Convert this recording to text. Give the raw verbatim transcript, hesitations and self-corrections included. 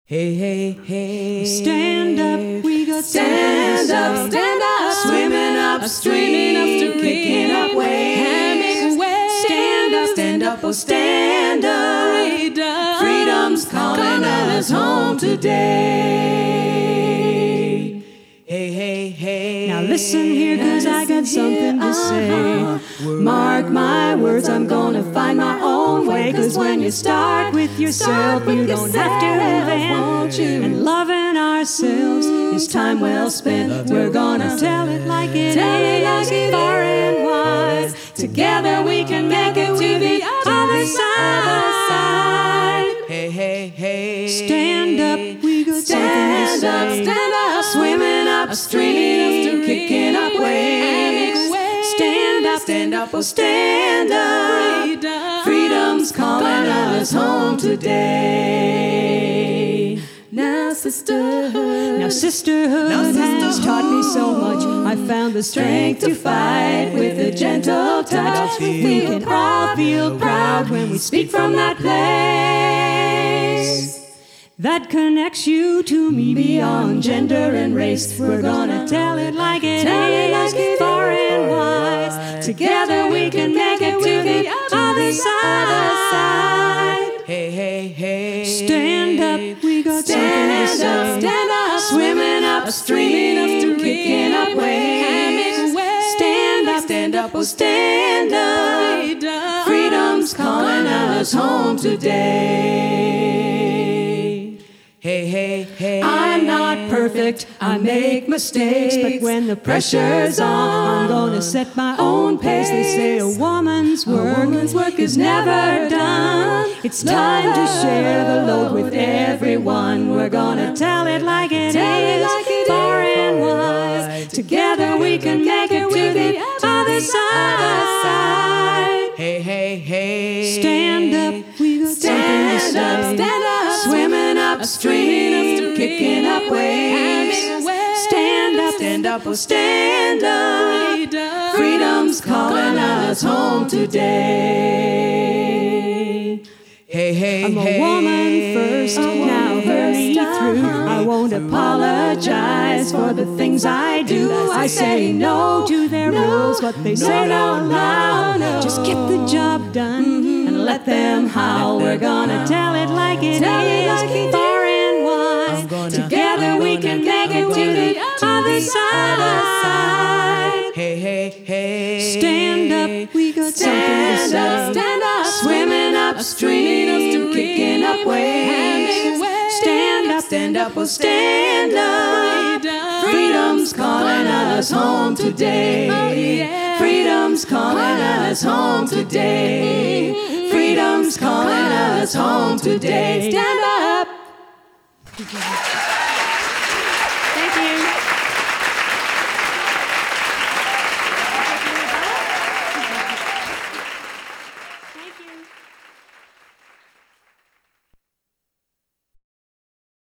Hey, hey, hey. Stand up, we got Stand up, stand up. Swimming upstream, kicking up waves. Stand up, stand up, oh stand up. Freedom's calling us home today. Hey, hey, hey. Now listen here, cause I got something to say. Mark my words, I'm gonna find my own way. Cause when you start with yourself, you don't have to invent. And loving ourselves is time well spent. We're gonna tell it like it is, far and wide. Together we can make it to the other side. Hey, hey, hey. Stand up, we got something to Stand up, say. stand up. Swimming upstream, kicking up waves. Stand up, stand up, oh stand up. Freedom's calling us home today. Now sisterhood, Now sisterhood, Now has sisterhood. taught me so much. I found the strength to fight with a gentle touch. We can all feel proud when we speak from that place that connects you to me beyond gender and race. We're gonna tell it like it is, far and wide. Together we can make it to the other side. hey, hey, hey. Stand up, we got something to Stand up, say. stand up. Swimming upstream, kicking up waves. Stand up, stand up, oh stand up. Freedom's calling us home today. Hey, hey, hey. I'm not perfect, I make mistakes, but when the pressure's on, I'm gonna set my own pace. They say a woman's work, woman's work is never done. It's time to share the load with everyone. We're gonna tell it like it is, far and wide. Together we can make it to the other side. Hey, hey, hey. Stand up, we got something to Stand up, say. stand up. Swimming upstream, kicking up waves. Stand up, stand up, oh stand up. Freedom's calling us home today. Hey, hey, I'm a hey. woman first, now hear me through. I won't apologize for the things I do. I say no to their rules, but they say no loud. Just get the job done and let them howl. We're gonna tell it like it is, far and wide. Together we can make it to the other side. Hey, hey, hey. Stand up, we got something to Stand up, say. stand up. Swimming upstream, kicking up waves. Stand up, stand up, oh stand up. Freedom's calling us home today. Freedom's calling us home today. Freedom's calling us home today. Stand up. Thank you.